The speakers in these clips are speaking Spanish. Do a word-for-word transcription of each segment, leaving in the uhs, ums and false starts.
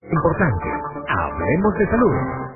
Importante. Hablemos de salud.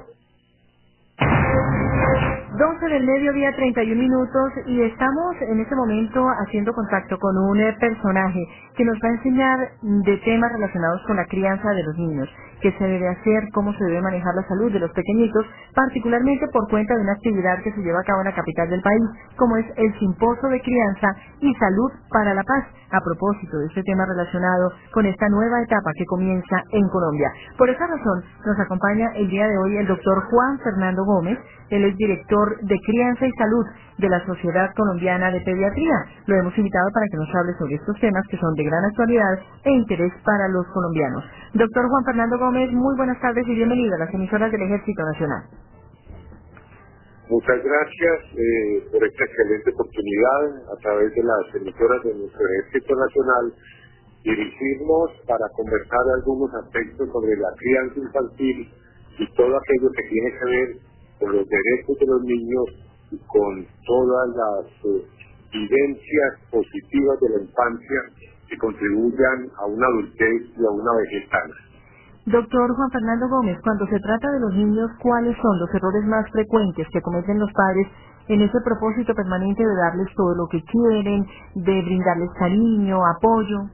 doce del mediodía, treinta y un minutos, y estamos en este momento haciendo contacto con un eh, personaje que nos va a enseñar de temas relacionados con la crianza de los niños, qué se debe hacer, cómo se debe manejar la salud de los pequeñitos, particularmente por cuenta de una actividad que se lleva a cabo en la capital del país, como es el Simposio de Crianza y Salud para la Paz, a propósito de este tema relacionado con esta nueva etapa que comienza en Colombia. Por esa razón, nos acompaña el día de hoy el doctor Juan Fernando Gómez. Él es director de Crianza y Salud de la Sociedad Colombiana de Pediatría. Lo hemos invitado para que nos hable sobre estos temas que son de gran actualidad e interés para los colombianos. Doctor Juan Fernando Gómez, muy buenas tardes y bienvenido a las emisoras del Ejército Nacional. Muchas gracias eh, por esta excelente oportunidad a través de las emisoras de nuestro Ejército Nacional dirigirnos para conversar algunos aspectos sobre la crianza infantil y todo aquello que tiene que ver con los derechos de los niños y con todas las eh, vivencias positivas de la infancia que contribuyan a una adultez y a una vejez sana. Doctor Juan Fernando Gómez, cuando se trata de los niños, ¿cuáles son los errores más frecuentes que cometen los padres en ese propósito permanente de darles todo lo que quieren, de brindarles cariño, apoyo?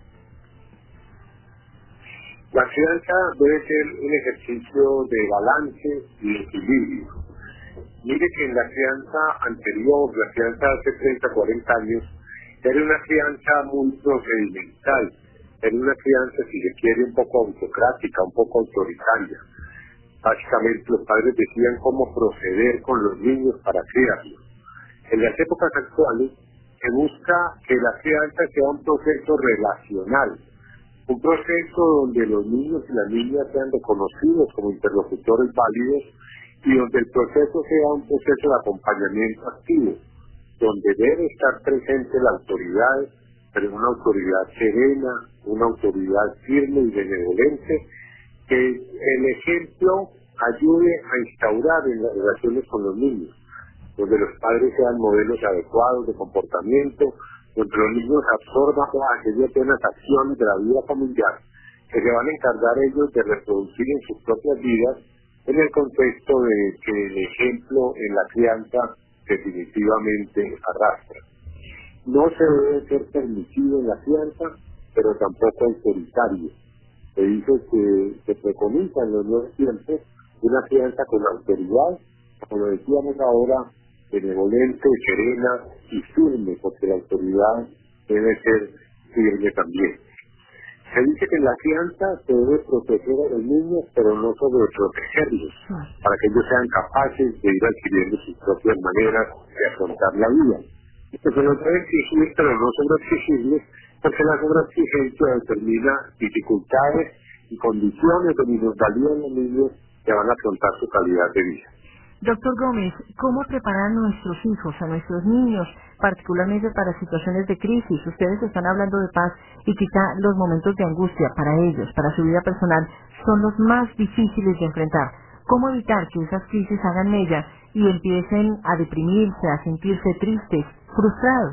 La crianza debe ser un ejercicio de balance y equilibrio. Mire que en la crianza anterior, la crianza de hace treinta, cuarenta años, era una crianza muy procedimental, era una crianza, si se quiere, un poco autocrática, un poco autoritaria. Básicamente los padres decían cómo proceder con los niños para criarlos. En las épocas actuales se busca que la crianza sea un proceso relacional, un proceso donde los niños y las niñas sean reconocidos como interlocutores válidos y donde el proceso sea un proceso de acompañamiento activo, donde debe estar presente la autoridad, pero una autoridad serena, una autoridad firme y benevolente, que el ejemplo ayude a instaurar en las relaciones con los niños, donde los padres sean modelos adecuados de comportamiento, donde los niños absorban todas aquellas buenas acciones de la vida familiar que se van a encargar ellos de reproducir en sus propias vidas, en el contexto de que el ejemplo en la crianza definitivamente arrastra. No se debe ser permitido en la crianza, pero tampoco autoritario. Se dice que se preconiza en los nuevos tiempos una crianza con autoridad, como decíamos ahora, benevolente, serena y firme, porque la autoridad debe ser firme también. Se dice que en la crianza se debe proteger a los niños, pero no sobreprotegerlos, para que ellos sean capaces de ir adquiriendo sus propias maneras de afrontar la vida. Esto se los debe exigir, pero no sobreexigirles, porque la sobreexigencia determina dificultades y condiciones de minusvalía en los niños que van a afrontar su calidad de vida. Doctor Gómez, ¿cómo preparar a nuestros hijos, a nuestros niños, particularmente para situaciones de crisis? Ustedes están hablando de paz y quizá los momentos de angustia para ellos, para su vida personal, son los más difíciles de enfrentar. ¿Cómo evitar que esas crisis hagan mella y empiecen a deprimirse, a sentirse tristes, frustrados?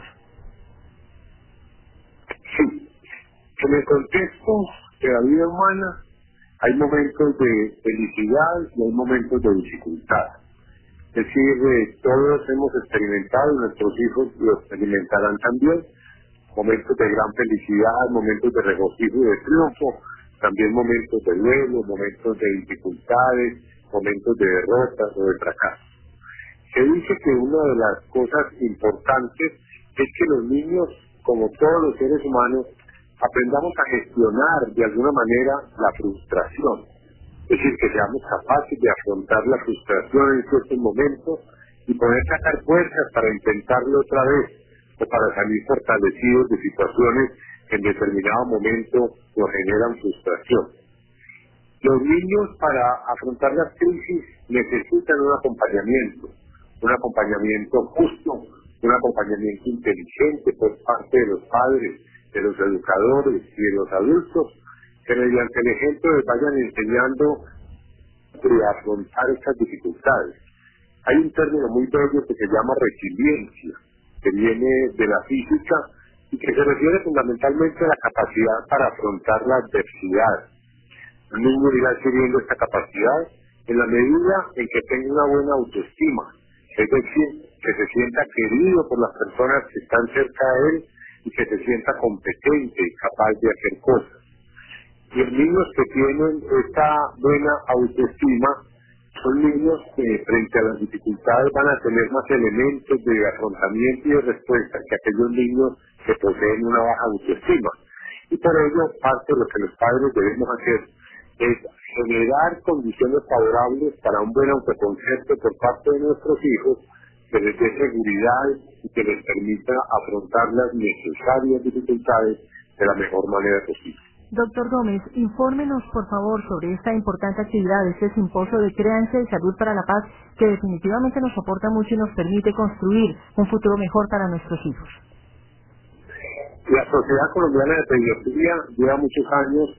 Sí, en el contexto de la vida humana hay momentos de felicidad y hay momentos de dificultad. Es decir, eh, todos hemos experimentado, nuestros hijos lo experimentarán también, momentos de gran felicidad, momentos de regocijo y de triunfo, también momentos de duelo, momentos de dificultades, momentos de derrotas o de fracaso. Se dice que una de las cosas importantes es que los niños, como todos los seres humanos, aprendamos a gestionar de alguna manera la frustración. Es decir, que seamos capaces de afrontar la frustración en ciertos momentos y poder sacar fuerzas para intentarlo otra vez o para salir fortalecidos de situaciones que en determinado momento nos generan frustración. Los niños, para afrontar las crisis, necesitan un acompañamiento, un acompañamiento justo, un acompañamiento inteligente por parte de los padres, de los educadores y de los adultos, que mediante el ejemplo les vayan enseñando a afrontar estas dificultades. Hay un término muy bello que se llama resiliencia, que viene de la física y que se refiere fundamentalmente a la capacidad para afrontar la adversidad. El niño irá adquiriendo esta capacidad en la medida en que tenga una buena autoestima, es decir, que se sienta querido por las personas que están cerca de él y que se sienta competente y capaz de hacer cosas. Y los niños que tienen esta buena autoestima son niños que frente a las dificultades van a tener más elementos de afrontamiento y de respuesta que aquellos niños que poseen una baja autoestima. Y por ello, parte de lo que los padres debemos hacer es generar condiciones favorables para un buen autoconcepto por parte de nuestros hijos, que les dé seguridad y que les permita afrontar las necesarias dificultades de la mejor manera posible. Doctor Gómez, infórmenos por favor sobre esta importante actividad, este simposio de crianza y salud para la paz, que definitivamente nos aporta mucho y nos permite construir un futuro mejor para nuestros hijos. La Sociedad Colombiana de Pediatría lleva muchos años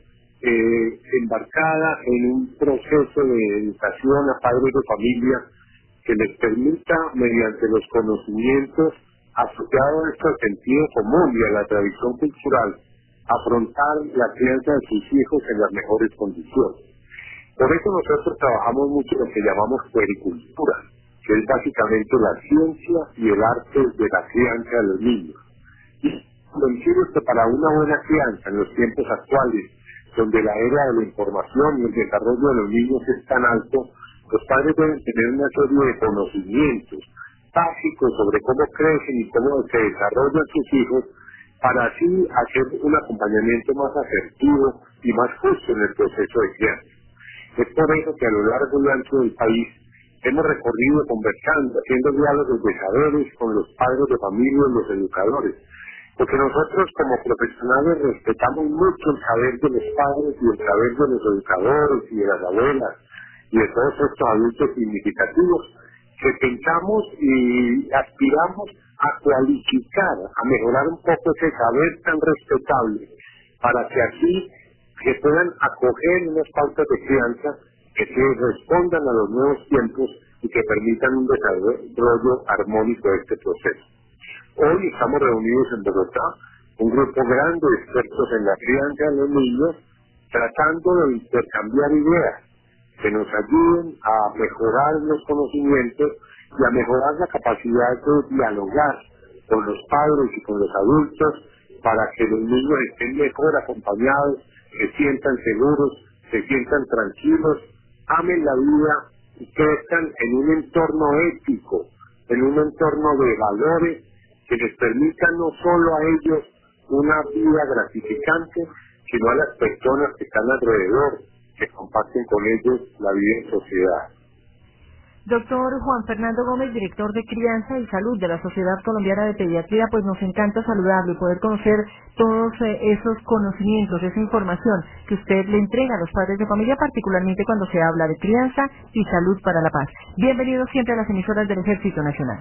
eh, embarcada en un proceso de educación a padres de familia que les permita, mediante los conocimientos asociados a este sentido común y a la tradición cultural, afrontar la crianza de sus hijos en las mejores condiciones. Por eso nosotros trabajamos mucho en lo que llamamos puericultura, que es básicamente la ciencia y el arte de la crianza de los niños. Y convencidos que para una buena crianza en los tiempos actuales, donde la era de la información y el desarrollo de los niños es tan alto, los padres deben tener una serie de conocimientos básicos sobre cómo crecen y cómo se desarrollan sus hijos, para así hacer un acompañamiento más asertivo y más justo en el proceso de crianza. Es por eso que a lo largo y ancho del país hemos recorrido conversando, haciendo diálogos de saberes con los padres de familia y los educadores, porque nosotros como profesionales respetamos mucho el saber de los padres y el saber de los educadores y de las abuelas y de todos estos adultos significativos que pensamos y aspiramos a cualificar, a mejorar un poco ese saber tan respetable, para que así se puedan acoger unas pautas de crianza que se respondan a los nuevos tiempos y que permitan un desarrollo armónico de este proceso. Hoy estamos reunidos en Bogotá, un grupo grande de expertos en la crianza de los niños, tratando de intercambiar ideas que nos ayuden a mejorar los conocimientos y a mejorar la capacidad de dialogar con los padres y con los adultos para que los niños estén mejor acompañados, se sientan seguros, se sientan tranquilos, amen la vida y crezcan en un entorno ético, en un entorno de valores que les permitan no solo a ellos una vida gratificante, sino a las personas que están alrededor, que comparten con ellos la vida en sociedad. Doctor Juan Fernando Gómez, director de Crianza y Salud de la Sociedad Colombiana de Pediatría, pues nos encanta saludarlo y poder conocer todos eh, esos conocimientos, esa información que usted le entrega a los padres de familia, particularmente cuando se habla de crianza y salud para la paz. Bienvenido siempre a las emisoras del Ejército Nacional.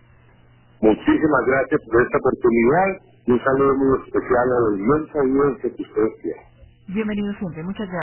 Muchísimas gracias por esta oportunidad y un saludo muy especial a la inmensa audiencia que ustedes tienen. Bienvenido siempre, muchas gracias.